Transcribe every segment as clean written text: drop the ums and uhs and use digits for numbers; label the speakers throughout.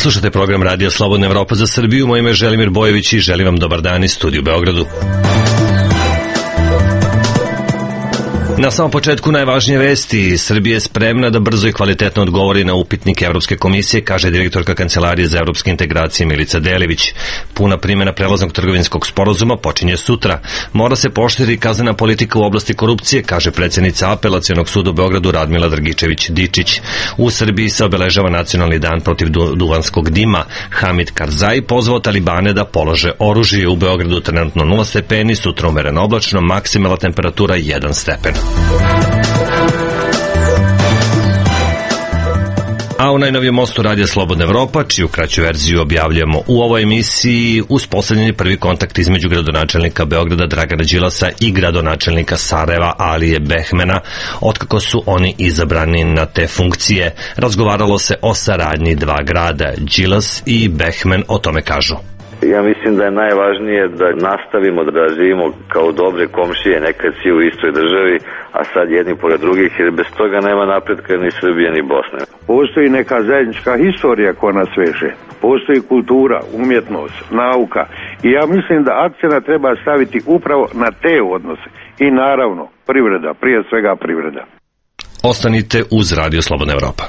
Speaker 1: Slušate program Radija Slobodna Evropa za Srbiju. Moje ime je Želimir Bojević i želim vam dobar dan iz studiju u Beogradu. Na samom početku najvažnije vesti. Srbija je spremna da brzo i kvalitetno odgovori na upitnik Evropske komisije, kaže direktorka Kancelarije za evropske integracije Milica Delević. Puna primjena prelaznog trgovinskog sporazuma počinje sutra. Mora se pooštriti kaznena politika u oblasti korupcije, kaže predsjednica Apelacionog suda u Beogradu Radmila Drgičević-Dičić. U Srbiji se obeležava nacionalni dan protiv duvanskog dima. Hamid Karzai pozvao Talibane da polože oružje. U Beogradu trenutno 0 stepeni, sutra umereno oblačno, maksimalna temperatura 1 stepen. A u najnovijem mostu Radija Slobodna Evropa, čiju kraću verziju objavljamo u ovoj emisiji, uspostavljen je prvi kontakt između gradonačelnika Beograda Dragana Đilasa i gradonačelnika Sarajeva Alije Behmena, otkako su oni izabrani na te funkcije. Razgovaralo se o saradnji dva grada. Đilas i Behmen o tome kažu.
Speaker 2: Ja mislim da je najvažnije da nastavimo da živimo kao dobre komšije, nekad svi u istoj državi, a sad jedni pored drugih, jer bez toga nema napretka ni Srbije ni Bosne.
Speaker 3: Postoji neka zajednička historija koja nas veže. Postoji kultura, umjetnost, nauka i ja mislim da akcent treba staviti upravo na te odnose. I naravno, privreda, prije svega privreda.
Speaker 1: Ostanite uz Radio Slobodna Evropa.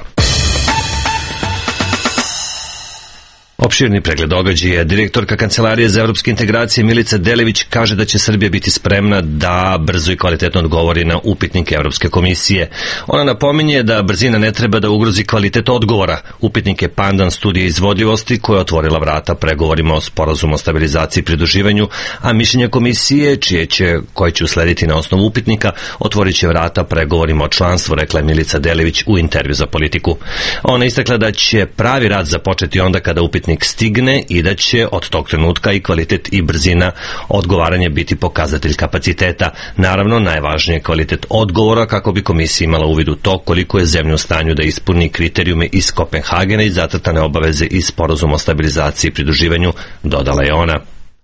Speaker 1: Opširni pregled događaja. Direktorka Kancelarije za evropske integracije Milica Delević kaže da će Srbija biti spremna da brzo i kvalitetno odgovori na upitnik Evropske komisije. Ona napominje da brzina ne treba da ugrozi kvalitet odgovora. Upitnik je pandan studije izvodljivosti koja je otvorila vrata pregovorima o sporazumu o stabilizaciji i pridruživanju, a mišljenje komisije, koje će uslediti na osnovu upitnika, otvorit će vrata pregovorima o članstvu, rekla je Milica Delević u intervju za Politiku. Ona istakla da će pravi rad započeti onda kada upitnik stigne i da će od tog trenutka i kvalitet i brzina odgovaranja biti pokazatelj kapaciteta. Naravno, najvažnije je kvalitet odgovora kako bi komisija imala uvid u to koliko je zemlja u stanju da ispuni kriterijume iz Kopenhagena i zacrtane obaveze iz sporazuma o stabilizaciji i pridruživanju, dodala je ona.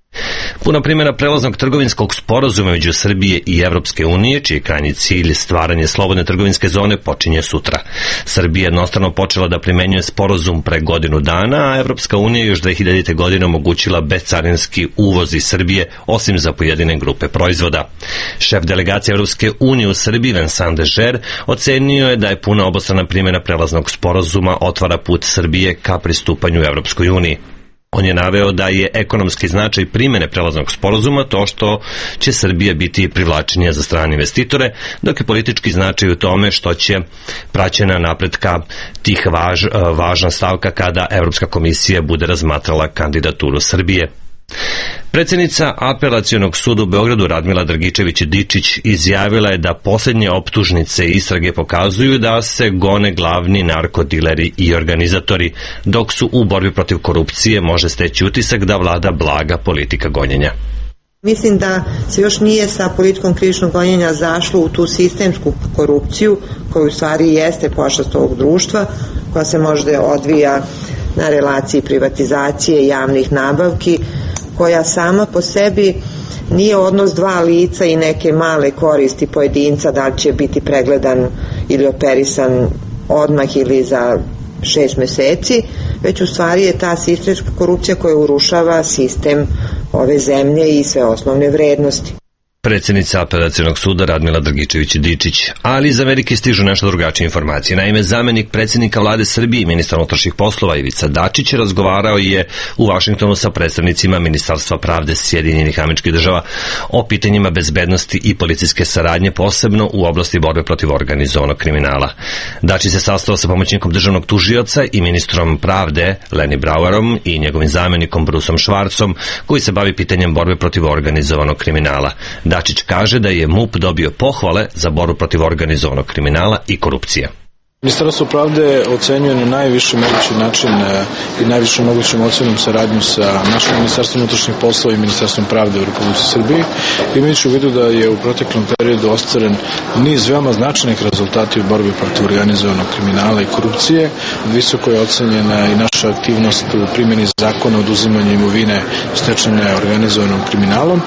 Speaker 1: Puna primjena prelaznog trgovinskog sporazuma među Srbije i Evropske unije, čiji je krajnji cilj stvaranje slobodne trgovinske zone, počinje sutra. Srbija je jednostrano počela da primenjuje sporazum pre godinu dana, a Evropska unija još 2000. godine omogućila bezcarinski uvoz iz Srbije, osim za pojedine grupe proizvoda. Šef delegacije Evropske unije u Srbiji, Vincent Dežer, ocenio je da je puna obostrana primjena prelaznog sporazuma otvara put Srbije ka pristupanju Evropskoj uniji. On je naveo da je ekonomski značaj primjene prelaznog sporazuma to što će Srbija biti privlačenija za strane investitore, dok je politički značaj u tome što će praćena napretka tih važna stavka kada Evropska komisija bude razmatrala kandidaturu Srbije. Predsjednica Apelacionog suda u Beogradu Radmila Drgičević-Dičić izjavila je da posljednje optužnice i istrage pokazuju da se gone glavni narkodileri i organizatori, dok su u borbi protiv korupcije može steći utisak da vlada blaga politika gonjenja.
Speaker 4: Mislim da se još nije sa politikom krivičnog gonjenja zašlo u tu sistemsku korupciju koja u stvari jeste pošast ovog društva, koja se možda odvija na relaciji privatizacije javnih nabavki, koja sama po sebi nije odnos dva lica i neke male koristi pojedinca, da li će biti pregledan ili operisan odmah ili za 6 meseci, već u stvari je ta sistemska korupcija koja urušava sistem ove zemlje i sve osnovne vrednosti.
Speaker 1: Predsjednica Apelacionog suda Radmila Drgičević-Dičić. Ali iz Amerike stižu nešto drugačije informacije. Naime, zamenik predsjednika vlade Srbije i ministar unutrašnjih poslova Ivica Dačić razgovarao je u Vašingtonu sa predstavnicima Ministarstva pravde Sjedinjenih Američkih Država o pitanjima bezbednosti i policijske saradnje, posebno u oblasti borbe protiv organizovanog kriminala. Dačić se sastao sa pomoćnikom državnog tužioca i ministrom pravde Lenny Brauerom i njegovim zamenikom Bruceom Schwarzom, koji se bavi pitanjem borbe protiv organizovanog kriminala. Dačić kaže da je MUP dobio pohvale za borbu protiv organizovanog kriminala i korupcije.
Speaker 5: Ministarstvo pravde ocenjuje na najviši mogući način i najviše mogućim ocenom saradnju sa našim Ministarstvom unutrašnjih poslova i Ministarstvom pravde u Republici Srbiji. Imajući u vidu da je u proteklom periodu ostvaren niz veoma značajnih rezultata u borbi protiv organizovanog kriminala i korupcije, visoko je ocenjena i naša aktivnost u primjeni zakona o oduzimanju imovine stečene organizovanom kriminalom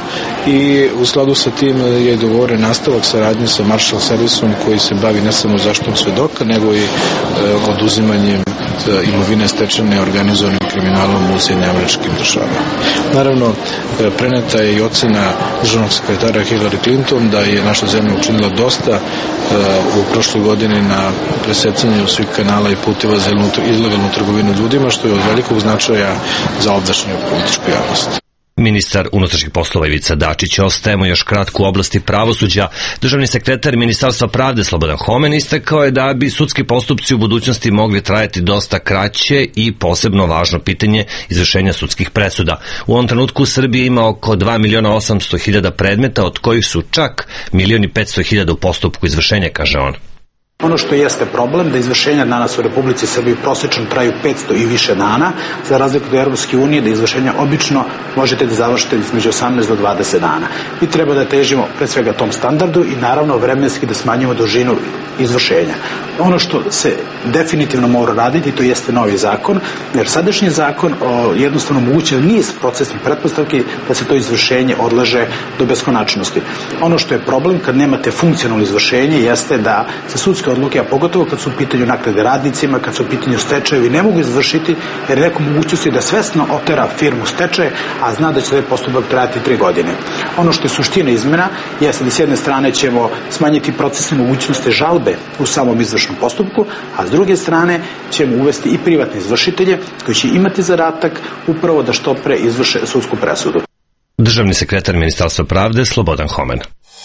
Speaker 5: i u skladu sa tim je dogovoren nastavak saradnje sa Marshall servisom koji se bavi ne samo zaštitom svedoka, nego i oduzimanjem imovine stečene organizovanim kriminalom u Sjedinjenim Američkim Državama. Naravno, preneta je i ocena državnog sekretara Hillary Clinton da je naša zemlja učinila dosta u prošloj godini na presecanju svih kanala i puteva za ilegalnu trgovinu ljudima, što je od velikog značaja za ovdašnju političku javnost.
Speaker 1: Ministar unutrašnjih poslova Ivica Dačić. Ostajemo još kratko u oblasti pravosuđa. Državni sekretar Ministarstva pravde Slobodan Homen istakao je da bi sudski postupci u budućnosti mogli trajati dosta kraće i posebno važno pitanje izvršenja sudskih presuda. U ovom trenutku u Srbiji ima oko 2.800.000 predmeta, od kojih su čak 1.500.000 u postupku izvršenja, kaže on.
Speaker 6: Ono što jeste problem, da izvršenja danas u Republici Srbiji prosječno traju 500 i više dana, za razliku od Europske unije, da izvršenja obično možete da završite između 18 do 20 dana. Mi treba da težimo pre svega tom standardu i naravno vremenski da smanjimo dužinu izvršenja. Ono što se definitivno mora raditi, to jeste novi zakon, jer sadašnji zakon jednostavno omogućuje niz procesnih pretpostavki da se to izvršenje odlaže do beskonačnosti. Ono što je problem kad nemate funkcionalno izvršenje jeste da se sudske odluke, a pogotovo kad su u pitanju naknade radnicima, kad su u pitanju stečajevi, ne mogu izvršiti jer je neko mogućnosti da svesno otera firmu stečaje, a zna da će taj postupak trajati 3 godine. Ono što je suština izmena jeste da s jedne strane ćemo smanjiti procesne mogućnosti žalbe u samom izvršnom postupku, a s druge strane ćemo uvesti i privatne izvršitelje koji će imati zadatak upravo da što pre izvrše sudsku presudu.
Speaker 1: Državni sekretar Ministarstva pravde Slobodan Homen.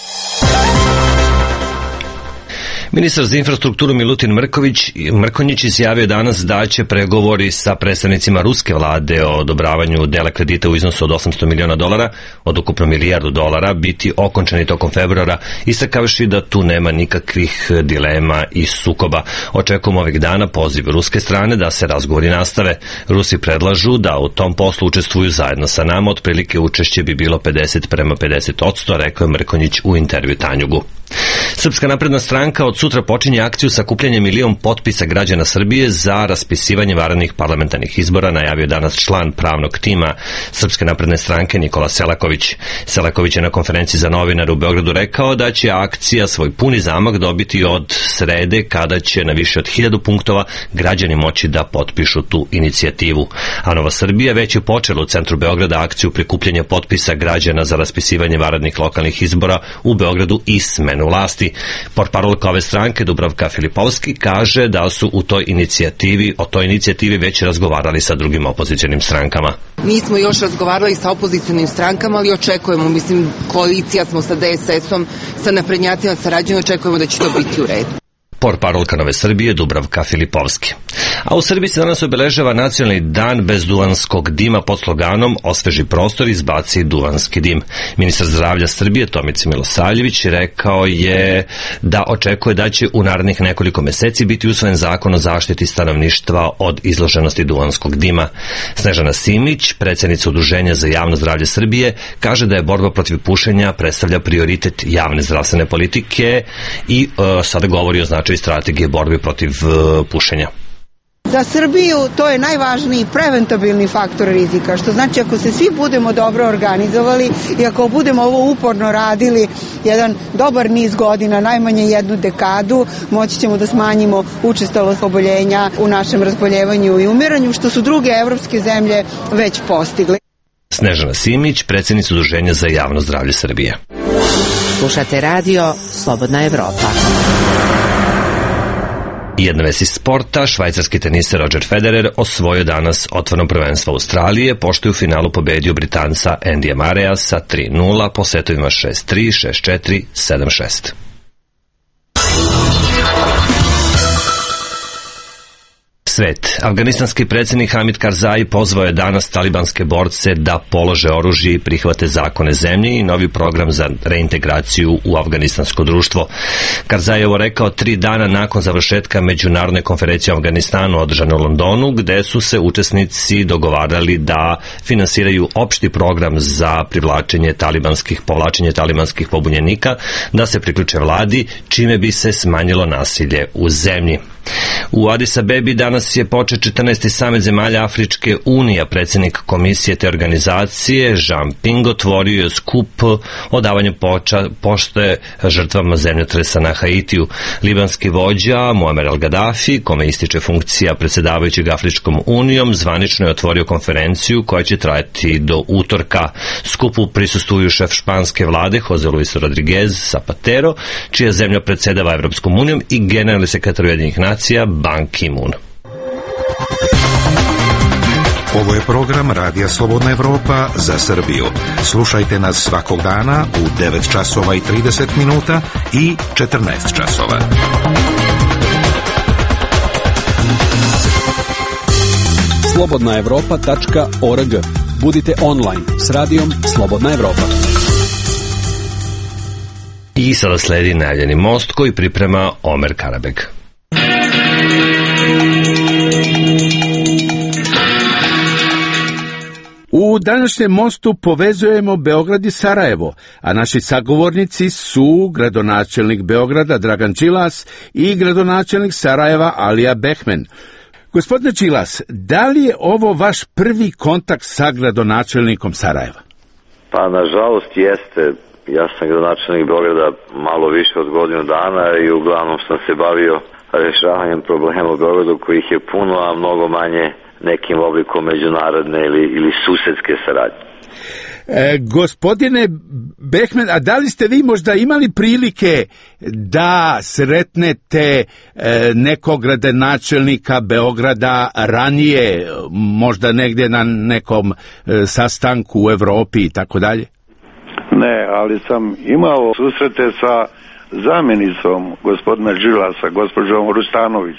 Speaker 1: Ministar za infrastrukturu Milutin Mrkonjić izjavio danas da će pregovori sa predstavnicima ruske vlade o odobravanju dela kredita u iznosu od $800 miliona, od ukupno $1 milijardu, biti okončani tokom februara, istakavši da tu nema nikakvih dilema i sukoba. Očekujemo ovih dana poziv ruske strane da se razgovori nastave. Rusi predlažu da u tom poslu učestvuju zajedno sa nama, otprilike učešće bi bilo 50:50%, rekao je Mrkonjić u intervju Tanjugu. Srpska napredna stranka od sutra počinje akciju sakupljanja 1 milion potpisa građana Srbije za raspisivanje vanrednih parlamentarnih izbora, najavio danas član pravnog tima Srpske napredne stranke Nikola Selaković. Selaković je na konferenciji za novinare u Beogradu rekao da će akcija svoj puni zamah dobiti od srede, kada će na više od 1000 punktova građani moći da potpišu tu inicijativu. A Nova Srbija već je počela u centru Beograda akciju prikupljanja potpisa građana za raspisivanje vanrednih lokalnih izbora u Beogradu i smenu vlasti. Portparolka ove stranke Dubravka Filipovski kaže da su o toj inicijativi već razgovarali sa drugim opozicionim strankama.
Speaker 7: Nismo još razgovarali sa opozicionim strankama, ali očekujemo, koalicija smo sa DSS-om, sa naprednjacima sarađujemo, očekujemo da će to biti u redu.
Speaker 1: Portparolka Nove Srbije Dubravka Filipovski. A u Srbiji se danas obeležava nacionalni dan bez duvanskog dima pod sloganom "Osveži prostor, izbaci duvanski dim". Ministar zdravlja Srbije Tomica Milosavljević rekao je da očekuje da će u narednih nekoliko meseci biti usvojen zakon o zaštiti stanovništva od izloženosti duvanskog dima. Snežana Simić, predsjednica Udruženja za javno zdravlje Srbije, kaže da je borba protiv pušenja predstavlja prioritet javne zdravstvene politike i sada govori o značaju strategije borbe protiv pušenja.
Speaker 8: Za Srbiju to je najvažniji preventabilni faktor rizika, što znači ako se svi budemo dobro organizovali i ako budemo ovo uporno radili jedan dobar niz godina, najmanje 1 dekadu, moći ćemo da smanjimo učestalost oboljenja u našem razboljevanju i umiranju, što su druge evropske zemlje već postigli.
Speaker 1: Snežana Simić, predsjednica Udruženja za javno zdravlje Srbije.
Speaker 9: Slušate radio Slobodna Evropa.
Speaker 1: Jedna vest iz sporta, švajcarski teniser Roger Federer osvojio danas otvoreno prvenstvo Australije, pošto je u finalu pobedio Britanca Andyja Murraya sa 3:0 po setovima 6:3, 6:4, 7:6. Svet. Afganistanski predsjednik Hamid Karzai pozvao je danas talibanske borce da polože oružje i prihvate zakone zemlje i novi program za reintegraciju u afganistansko društvo. Karzai je ovo rekao 3 dana nakon završetka međunarodne konferencije o Afganistanu održane u Londonu, gde su se učesnici dogovarali da finansiraju opšti program za povlačenje talibanskih pobunjenika, da se priključe vladi, čime bi se smanjilo nasilje u zemlji. U Adis Abebi danas je počet 14. samit zemalja Afričke unije. Predsjednik komisije te organizacije Jean Ping otvorio je skup o davanju pošte žrtvama zemljotresa na Haitiju. Libanski vođa Muammar al-Gaddafi, kome ističe funkcija predsjedavajućeg Afričkom unijom, zvanično je otvorio konferenciju koja će trajati do utorka. Skupu prisustvuju šef španske vlade Jose Luis Rodriguez Zapatero, čija zemlja predsjedava Evropskom unijom, i generalni sekretar Ujedinjenih nacija Ban Ki-moon.
Speaker 10: Ovo je program Radija Slobodna Evropa za Srbiju. Slušajte nas svakog dana u 9 časova i 30 minuta i 14 časova.
Speaker 11: slobodnaevropa.org. Budite online s radijom Slobodna Evropa.
Speaker 1: I sada sledi najavljeni most koji priprema Omer Karabeg.
Speaker 12: U današnjem mostu povezujemo Beograd i Sarajevo, a naši sagovornici su gradonačelnik Beograda Dragan Đilas i gradonačelnik Sarajeva Alija Behmen. Gospodine Đilas, da li je ovo vaš prvi kontakt sa gradonačelnikom Sarajeva?
Speaker 2: Pa, nažalost, jeste. Ja sam gradonačelnik Beograda malo više od godinu dana i uglavnom sam se bavio rešavanjem problema u Beogradu, kojih je puno, a mnogo manje nekim oblikom međunarodne ili susedske saradnje.
Speaker 12: Gospodine Behmen, a da li ste vi možda imali prilike da sretnete nekog gradonačelnika Beograda ranije, možda negdje na nekom sastanku u Evropi i tako dalje?
Speaker 3: Ne, ali sam imao susrete sa zamjenicom gospodina Đilasa, gospođom Rustanović,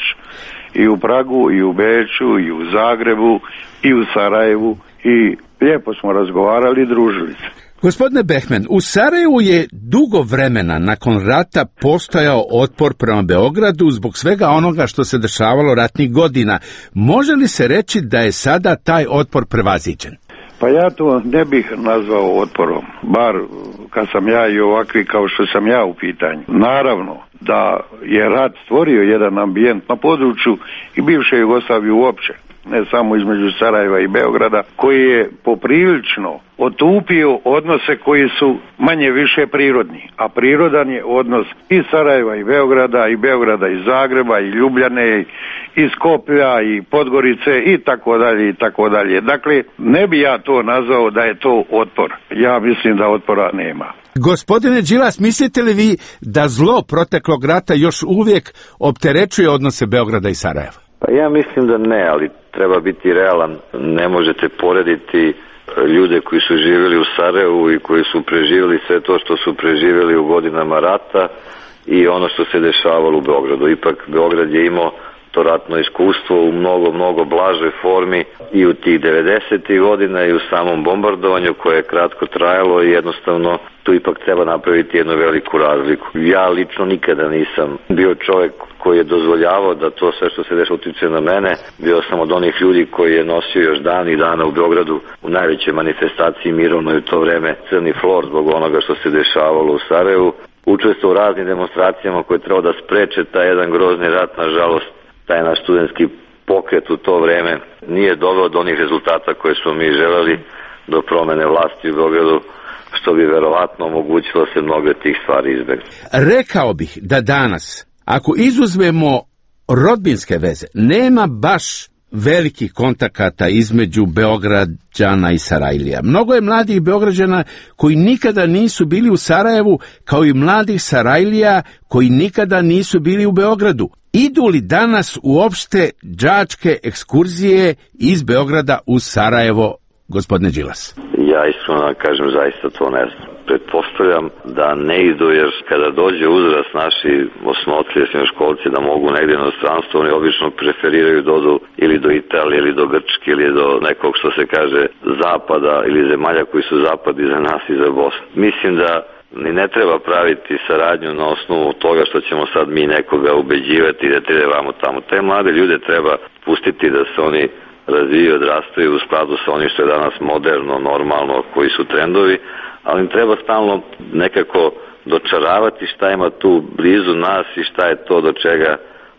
Speaker 3: i u Pragu, i u Beču, i u Zagrebu, i u Sarajevu, i lijepo smo razgovarali i družili se.
Speaker 12: Gospodine Behmen, u Sarajevu je dugo vremena nakon rata postojao otpor prema Beogradu zbog svega onoga što se dešavalo ratnih godina. Može li se reći da je sada taj otpor prevaziđen?
Speaker 3: Pa ja to ne bih nazvao otporom, bar kad sam ja i ovakvi kao što sam ja u pitanju. Naravno da je rat stvorio jedan ambijent na području i bivše Jugoslavije uopće, ne samo između Sarajeva i Beograda, koji je poprilično otupio odnose koji su manje više prirodni, a prirodan je odnos i Sarajeva i Beograda i Zagreba i Ljubljane i Skoplja i Podgorice i tako dalje i tako dalje. Dakle, ne bi ja to nazvao da je to otpor. Ja mislim da otpora nema.
Speaker 12: Gospodine Đilas, mislite li vi da zlo proteklog rata još uvijek opterećuje odnose Beograda i Sarajeva?
Speaker 2: Pa ja mislim da ne, ali treba biti realan. Ne možete porediti ljude koji su živjeli u Sarajevu i koji su preživjeli sve to što su preživjeli u godinama rata i ono što se dešavalo u Beogradu. Ipak Beograd je imao to ratno iskustvo u mnogo blažoj formi i u tih 90. godina i u samom bombardovanju koje je kratko trajalo i jednostavno tu ipak treba napraviti jednu veliku razliku. Ja lično nikada nisam bio čovjek koji je dozvoljavao da to sve što se dešava utiče na mene. Bio sam od onih ljudi koji je nosio još dan i dana u Beogradu u najvećoj manifestaciji mirovnoj u to vreme crni flor zbog onoga što se dešavalo u Sarajevu. Učestvovao u raznim demonstracijama koje trebao da spreče taj jedan grozni rat. Nažalost, taj naš studentski pokret u to vreme nije doveo do onih rezultata koje smo mi želeli, do promene vlasti u Beogradu, što bi verovatno omogućilo se mnogo tih stvari izbjegnuti.
Speaker 12: Rekao bih da danas, ako izuzmemo rodbinske veze, nema baš velikih kontakata između Beograđana i Sarajlija. Mnogo je mladih Beograđana koji nikada nisu bili u Sarajevu, kao i mladih Sarajlija koji nikada nisu bili u Beogradu. Idu li danas uopšte đačke ekskurzije iz Beograda u Sarajevo, gospodine Đilas?
Speaker 2: Ja iskreno kažem, zaista to ne znam. Pretpostavljam da ne idu, jer kada dođe uzrast naši osmotlije srednjoškolci da mogu negdje na inostranstvo, oni obično preferiraju da odu ili do Italije, ili do Grčke, ili do nekog što se kaže zapada, ili zemalja koji su zapad i za nas i za Bosnu. Mislim da ni ne treba praviti saradnju na osnovu toga što ćemo sad mi nekoga ubeđivati da trebamo tamo. Te mlade ljude treba pustiti da se oni razvijaju, odrastaju u skladu sa onim što je danas moderno, normalno, koji su trendovi, ali im treba stalno nekako dočaravati šta ima tu blizu nas i šta je to do čega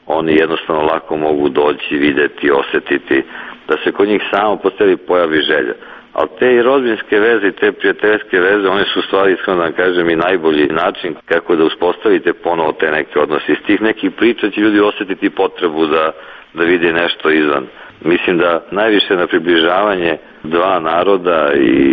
Speaker 2: oni jednostavno lako mogu doći, videti, osetiti, da se kod njih samo po sebi pojavi želja. Ali te i rodbinske veze i te prijateljske veze, one su u stvari, iskreno da kažem, i najbolji način kako da uspostavite ponovo te neke odnose. Iz tih nekih priča će ljudi osetiti potrebu da vide nešto izvan. Mislim da najviše na približavanje dva naroda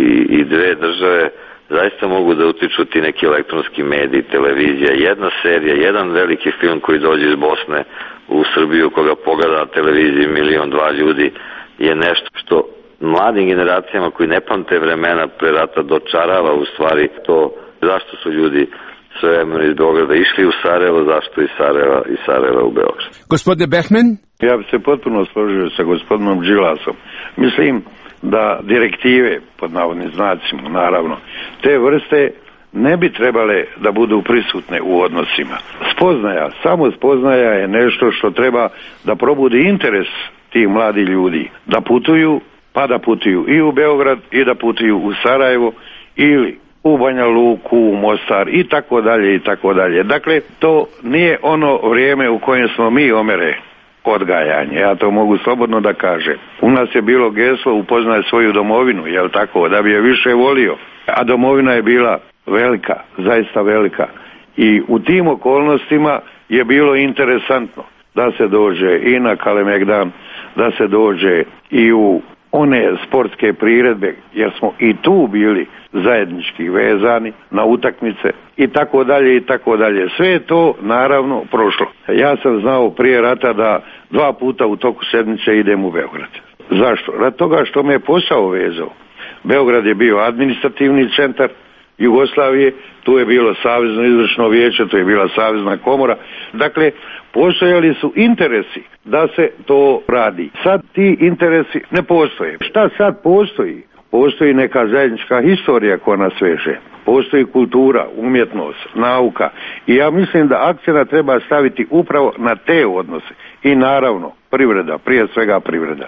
Speaker 2: i dve države zaista mogu da utiču ti neki elektronski mediji, televizija, jedna serija, jedan veliki film koji dođe iz Bosne u Srbiju, koga pogleda na televiziji 1-2 ljudi, je nešto što mladim generacijama koji ne pamte vremena pre rata dočarava u stvari to zašto su ljudi svevremeno iz Beograda išli u Sarajevo, zašto iz Sarajeva u Beograd.
Speaker 12: Gospodine Behmen?
Speaker 3: Ja bih se potpuno složio sa gospodinom Đilasom. Mislim da direktive, pod navodnim znacima naravno, te vrste ne bi trebale da budu prisutne u odnosima. Spoznaja, samo spoznaja je nešto što treba da probudi interes tih mladih ljudi, da putuju, pa da putuju i u Beograd i da putuju u Sarajevo ili u Banja Luku, u Mostar i tako dalje i tako dalje. Dakle, to nije ono vrijeme u kojem smo mi omere odgajanje, ja to mogu slobodno da kažem. U nas je bilo geslo upoznaj svoju domovinu, jel tako, da bi je više volio. A domovina je bila velika, zaista velika. I u tim okolnostima je bilo interesantno da se dođe i na Kalemegdan, da se dođe i u one sportske priredbe, jer smo i tu bili zajednički vezani na utakmice i tako dalje i tako dalje. Sve je to naravno prošlo. Ja sam znao prije rata da 2 puta u toku sedmice idem u Beograd. Zašto? Rad toga što me je posao vezao. Beograd je bio administrativni centar Jugoslavije, tu je bilo Savezno izvršno vijeće, tu je bila Savezna komora. Dakle, postojali su interesi da se to radi. Sad ti interesi ne postoje. Šta sad postoji? Postoji neka zajednička historija koja nas veže. Postoji kultura, umjetnost, nauka. I ja mislim da akcent treba staviti upravo na te odnose. I naravno, privreda, prije svega privreda.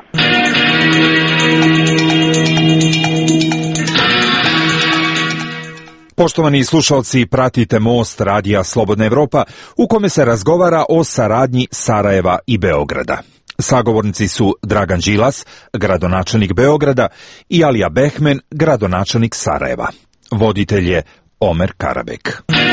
Speaker 13: Poštovani slušalci, pratite Most radija Slobodna Evropa, u kome se razgovara o saradnji Sarajeva i Beograda. Sagovornici su Dragan Đilas, gradonačelnik Beograda, i Alija Behmen, gradonačelnik Sarajeva. Voditelj je Omer Karabek.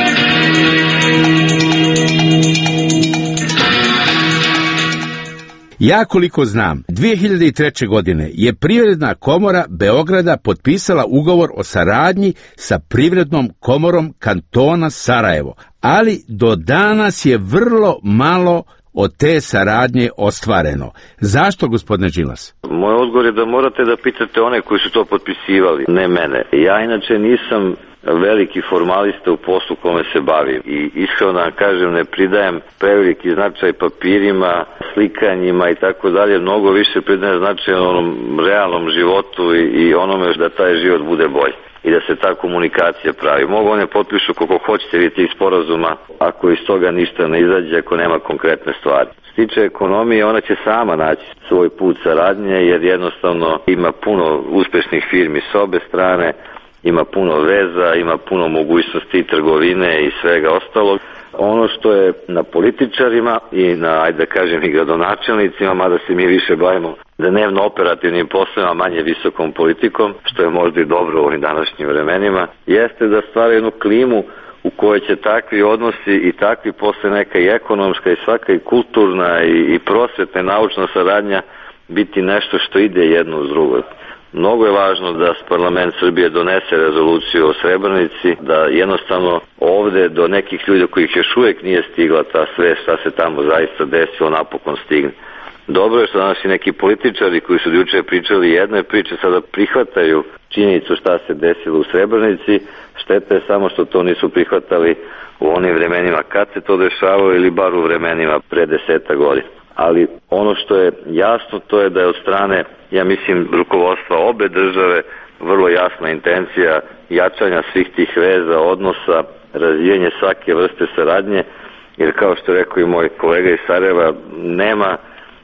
Speaker 12: Ja koliko znam, 2003. godine je Privredna komora Beograda potpisala ugovor o saradnji sa Privrednom komorom kantona Sarajevo, ali do danas je vrlo malo od te saradnje ostvareno. Zašto, gospodine Đilas?
Speaker 2: Moj odgovor je da morate da pitate one koji su to potpisivali, ne mene. Ja inače nisam veliki formalista u poslu kome se bavim i iskreno da kažem ne pridajem preveliki značaj papirima, slikanjima i tako dalje, mnogo više pridajem značaj onom realnom životu i onome da taj život bude bolji i da se ta komunikacija pravi. Mogu one potpišu koliko hoćete vidjeti iz sporazuma, ako iz toga ništa ne izađe, ako nema konkretne stvari. Što se tiče ekonomije, ona će sama naći svoj put saradnje, jer jednostavno ima puno uspešnih firmi s obe strane, ima puno veza, ima puno mogućnosti trgovine i svega ostalog. Ono što je na političarima i na, ajde da kažem, i gradonačelnicima, mada se mi više bavimo dnevno operativnim poslovima, manje visokom politikom, što je možda i dobro u ovim današnjim vremenima, jeste da stvara jednu klimu u kojoj će takvi odnosi i takvi posle neka i ekonomska i svaka i kulturna i prosvetna i naučna saradnja biti nešto što ide jedno uz drugo. Mnogo je važno da parlament Srbije donese rezoluciju o Srebrenici, da jednostavno ovde do nekih ljudi kojih još uvijek nije stigla ta sve šta se tamo zaista desilo napokon stigne. Dobro je što danas i neki političari koji su juče pričali jedne priče sada prihvataju činjenicu šta se desilo u Srebrenici. Šteta je samo što to nisu prihvatali u onim vremenima kad se to dešavalo ili bar u vremenima pre 10 godina. Ali ono što je jasno to je da je od strane, ja mislim, rukovodstva obe države vrlo jasna intencija jačanja svih tih veza, odnosa, razvijanje svake vrste saradnje, jer kao što je rekao i moj kolega iz Sarajeva, nema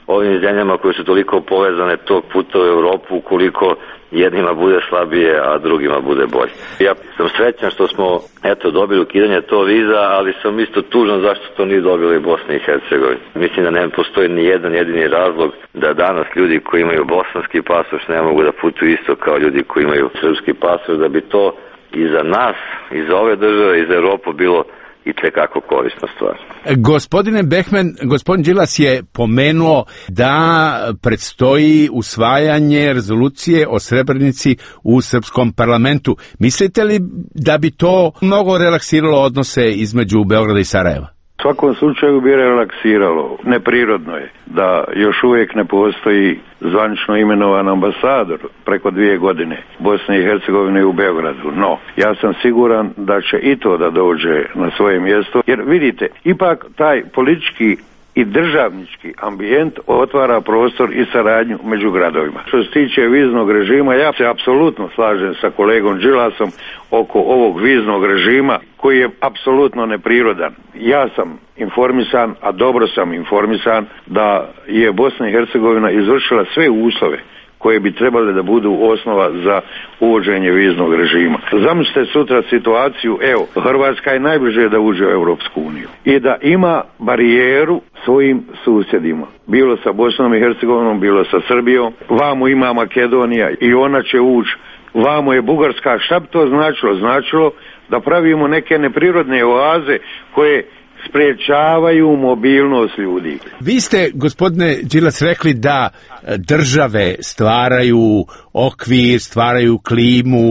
Speaker 2: ovim zemljama koje su toliko povezane tog puta u Evropu, ukoliko jednima bude slabije, a drugima bude bolje. Ja sam srećan što smo dobili ukidanje to viza, ali sam isto tužan zašto to nije dobili Bosna i Hercegovina. Mislim da ne postoji ni jedan jedini razlog da danas ljudi koji imaju bosanski pasoš ne mogu da putuju isto kao ljudi koji imaju srpski pasoš, da bi to i za nas, i za ove države, i za Evropu bilo i tekako korisna stvar.
Speaker 12: Gospodine Behman, gospodin Đilas je pomenuo da predstoji usvajanje rezolucije o Srebrenici u srpskom parlamentu. Mislite li da bi to mnogo relaksiralo odnose između Beograda i Sarajeva?
Speaker 3: U svakom slučaju bi relaksiralo. Neprirodno je da još uvijek ne postoji zvanično imenovan ambasador preko 2 godine Bosne i Hercegovine u Beogradu. No, ja sam siguran da će i to da dođe na svoje mjesto, jer vidite, ipak taj politički i državnički ambijent otvara prostor i saradnju među gradovima. Što se tiče viznog režima, ja se apsolutno slažem sa kolegom Đilasom oko ovog viznog režima koji je apsolutno neprirodan. Ja sam informisan, a dobro sam informisan, da je Bosna i Hercegovina izvršila sve uslove koje bi trebale da budu osnova za uvođenje viznog režima. Zamislite sutra situaciju, Hrvatska je najbliže da uđe u Europsku uniju i da ima barijeru svojim susjedima. Bilo sa Bosnom i Hercegovinom, bilo sa Srbijom, vamo ima Makedonija i ona će ući, vamo je Bugarska. Šta bi to značilo? Značilo da pravimo neke neprirodne oaze koje sprečavaju mobilnost ljudi.
Speaker 12: Vi ste, gospodine Đilas, rekli da države stvaraju okvir, stvaraju klimu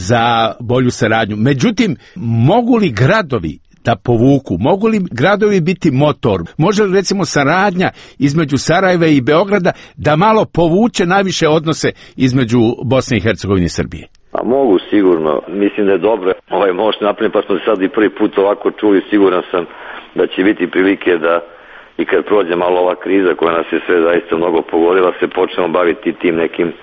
Speaker 12: za bolju saradnju. Međutim, mogu li gradovi da povuku? Mogu li gradovi biti motor? Može li recimo saradnja između Sarajeva i Beograda da malo povuče najviše odnose između Bosne i Hercegovine i Srbije?
Speaker 2: A mogu sigurno. Mislim da je dobro možete napraviti, pa smo se sad i prvi put ovako čuli. Siguran sam da će biti prilike da i kad prođe malo ova kriza koja nas je sve zaista mnogo pogodila, se počnemo baviti tim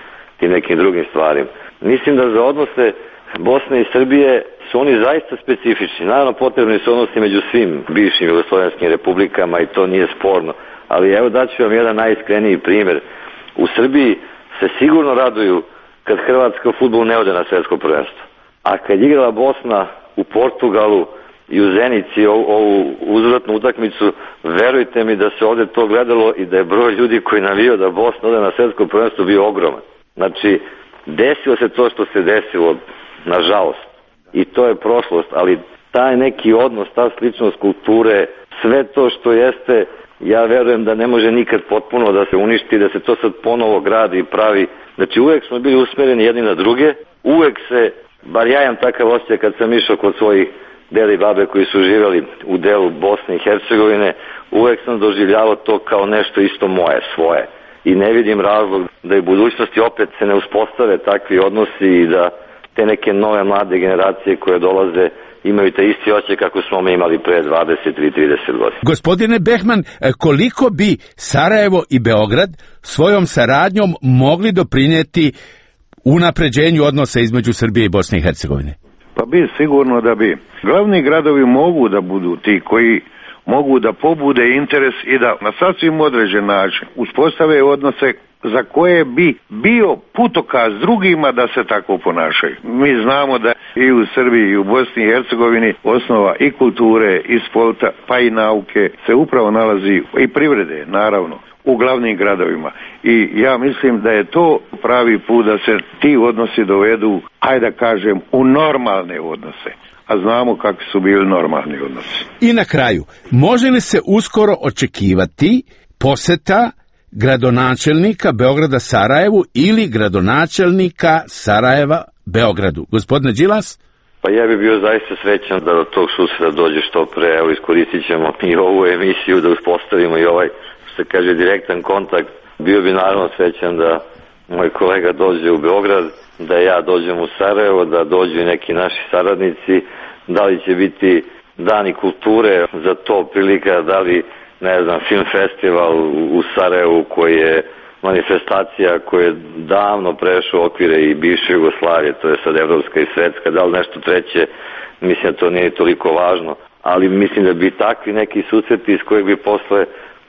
Speaker 2: nekim drugim stvarima. Mislim da za odnose Bosne i Srbije su oni zaista specifični. Naravno, potrebni su odnosi među svim bivšim jugoslovenskim republikama i to nije sporno. Ali evo daću vam jedan najiskreniji primjer. U Srbiji se sigurno raduju kad hrvatsko fudbal ne ode na svetsko prvenstvo. A kad igrala Bosna u Portugalu i u Zenici ovu uzvratnu utakmicu, verujte mi da se ovdje to gledalo i da je broj ljudi koji navijao da Bosna ode na svetsko prvenstvo bio ogroman. Znači, desilo se to što se desilo, nažalost. I to je prošlost, ali taj neki odnos, ta sličnost kulture, sve to što jeste, ja verujem da ne može nikad potpuno da se uništi, da se to sad ponovo gradi i pravi. Znači, uvek smo bili usmereni jedni na druge, uvek se, bar ja imam takav osjećaj kad sam išao kod svojih deda i babe koji su živjeli u delu Bosne i Hercegovine, uvek sam doživljavao to kao nešto isto moje, svoje. I ne vidim razlog da i u budućnosti opet se ne uspostave takvi odnosi i da te neke nove mlade generacije koje dolaze imaju te isti osjećaj kako smo mi imali pre 20-30 godina.
Speaker 12: Gospodine Behman, koliko bi Sarajevo i Beograd svojom saradnjom mogli doprinijeti unapređenju odnosa između Srbije i Bosne i Hercegovine?
Speaker 3: Pa bi sigurno da bi. Glavni gradovi mogu da budu ti koji mogu da pobude interes i da na sasvim određen način uspostave odnose za koje bi bio putokaz drugima da se tako ponašaju. Mi znamo da i u Srbiji i u Bosni i Hercegovini osnova i kulture i sporta pa i nauke se upravo nalazi, i privrede naravno, u glavnim gradovima. I ja mislim da je to pravi put da se ti odnosi dovedu, hajde da kažem, u normalne odnose. A znamo kakvi su bili normalni odnosi.
Speaker 12: I na kraju, može li se uskoro očekivati poseta gradonačelnika Beograda Sarajevu ili gradonačelnika Sarajeva Beogradu? Gospodine Đilas?
Speaker 2: Pa ja bih bio zaista srećan da do tog susreta dođe što pre. Evo, iskoristit ćemo i ovu emisiju da uspostavimo i ovaj, što se kaže, direktan kontakt. Bio bi naravno srećan da moj kolega dođe u Beograd, da ja dođem u Sarajevo, da dođu i neki naši saradnici. Da li će biti dani kulture za to prilika, da li, ne znam, film festival u Sarajevu koji je manifestacija koja je davno prešao okvire i bivše Jugoslavije, to je sad evropska i svetska, da li nešto treće, mislim da to nije toliko važno, ali mislim da bi takvi neki susreti iz kojeg bi posle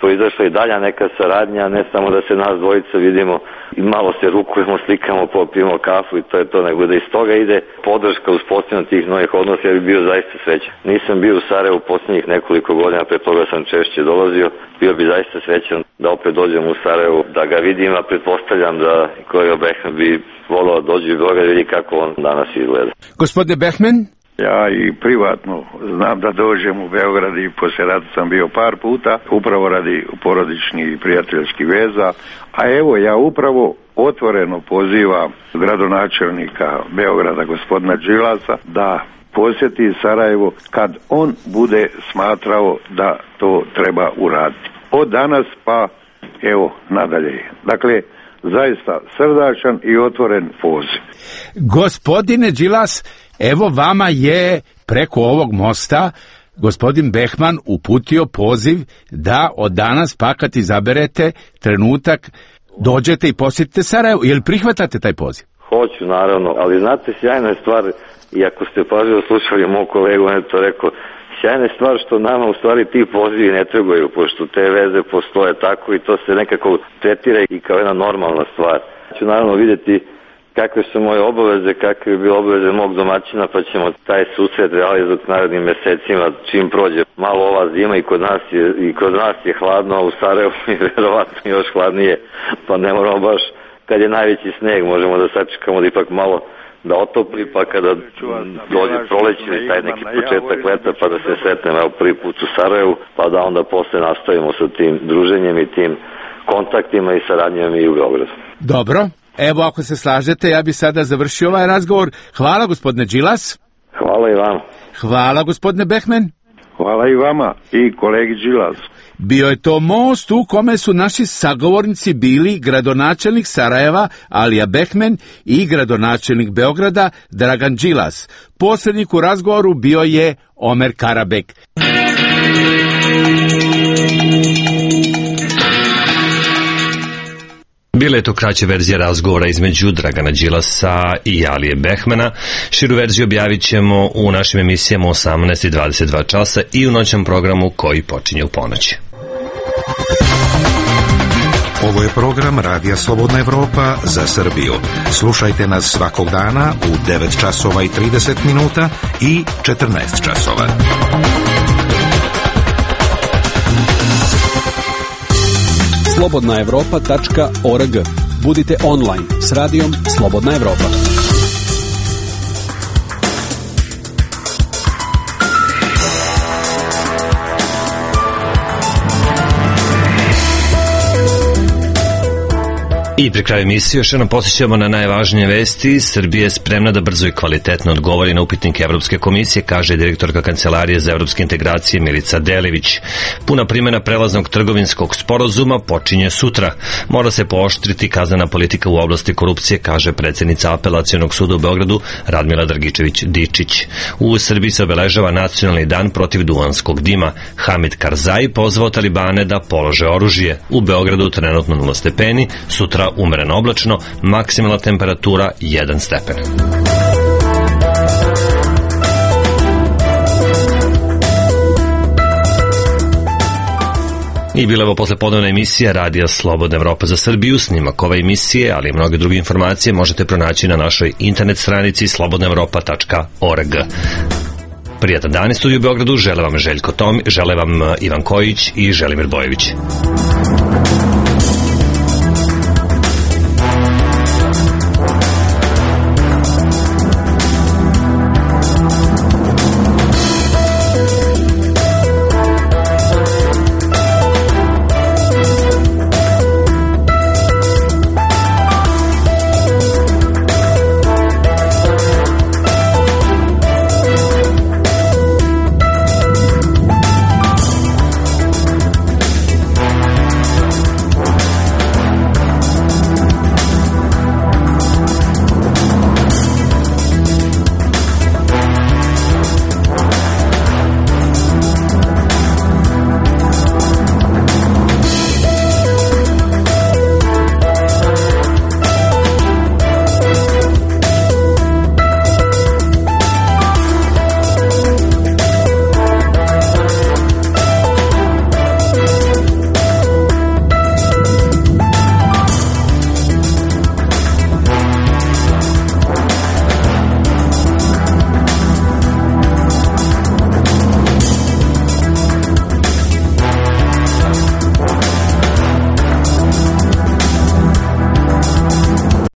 Speaker 2: proizašla i dalja neka saradnja, ne samo da se nas dvojica vidimo i malo se rukujemo, slikamo, popijemo kafu i to je to, nego da iz toga ide podrška uspostavljanja tih novih odnosa. Ja bih bio zaista srećan. Nisam bio u Sarajevu posljednjih nekoliko godina, pre toga sam češće dolazio. Bio bi zaista srećan da opet dođem u Sarajevo, da ga vidim, a pretpostavljam da kolega Behmen bi volao da dođe u Beograd i vidi kako on danas izgleda.
Speaker 12: Gospodine Behmen?
Speaker 3: Ja i privatno znam da dođem u Beograd i poslije rata sam bio par puta, upravo radi porodičnih i prijateljskih veza, a evo ja upravo otvoreno pozivam gradonačelnika Beograda, gospodina Đilasa, da posjeti Sarajevo kad on bude smatrao da to treba uraditi. Od danas pa evo nadalje. Dakle, zaista srdačan i otvoren poziv.
Speaker 12: Gospodine Đilas, evo vama je preko ovog mosta gospodin Behman uputio poziv da od danas pa kad izaberete trenutak dođete i posjetite Sarajevo. Jel prihvatate taj poziv?
Speaker 2: Hoću, naravno, ali znate, sjajna je stvar, i ako ste pažljivo slušali mog kolegu, on je to rekao, sjajna je stvar što nama u stvari ti pozivi ne trebaju, pošto te veze postoje tako i to se nekako tretira i kao jedna normalna stvar. Ću naravno vidjeti kakve su moje obaveze, kakve bi bile obaveze mog domaćina, pa ćemo taj susret realizovati narednim mesecima čim prođe malo ova zima i kod nas je hladno, a u Sarajevu je verovatno još hladnije, pa ne moramo baš, kad je najveći sneg, možemo da sačekamo da ipak malo da otopli, pa kada dođe proleće ili taj neki početak leta, pa da se sretnemo prvi put u Sarajevu, pa da onda posle nastavimo sa tim druženjem i tim kontaktima i saradnjama i u Beogradu.
Speaker 12: Dobro. Evo, ako se slažete, ja bi sada završio ovaj razgovor. Hvala, gospodine Đilas.
Speaker 2: Hvala i vama.
Speaker 12: Hvala, gospodine Behmen.
Speaker 3: Hvala i vama i kolegi Đilas.
Speaker 12: Bio je to most u kome su naši sagovornici bili gradonačelnik Sarajeva Alija Behmen i gradonačelnik Beograda Dragan Đilas. Posrednik u razgovoru bio je Omer Karabek.
Speaker 1: Bila je to kraća verzija razgovora između Dragana Đilasa i Alije Behmena. Širu verziju objavit ćemo u našim emisijama 18:22 časa i u noćnom programu koji počinje u ponoći.
Speaker 10: Ovo je program Radija Slobodna Evropa za Srbiju. Slušajte nas svakog dana u 9 časova i 30 minuta i 14 časova.
Speaker 11: slobodnaevropa.org. Budite online s radijom Slobodna Evropa.
Speaker 1: I pri kraju emisije još jednom posjećamo na najvažnije vesti. Srbija je spremna da brzo i kvalitetno odgovori na upitnik Evropske komisije, kaže direktorka Kancelarije za evropske integracije Milica Delević. Puna primjena prelaznog trgovinskog sporazuma počinje sutra. Mora se pooštriti kaznena politika u oblasti korupcije, kaže predsjednica Apelacionog suda u Beogradu Radmila Dragičević-Dičić. U Srbiji se obeležava nacionalni dan protiv duvanskog dima. Hamid Karzai pozvao Talibane da polože oružje. U Beogradu trenutno 0 stepeni, sutra umereno oblačno, maksimalna temperatura 1 stepen. I bila je ovo poslepodnevna emisija Radija Slobodna Evropa za Srbiju. Snimak ove emisije, ali i mnoge druge informacije možete pronaći na našoj internet stranici slobodnaevropa.org. Prijatan dan iz studiju u Beogradu, žele vam Željko Tomić, žele vam Ivan Kojić i Želimir Bojević.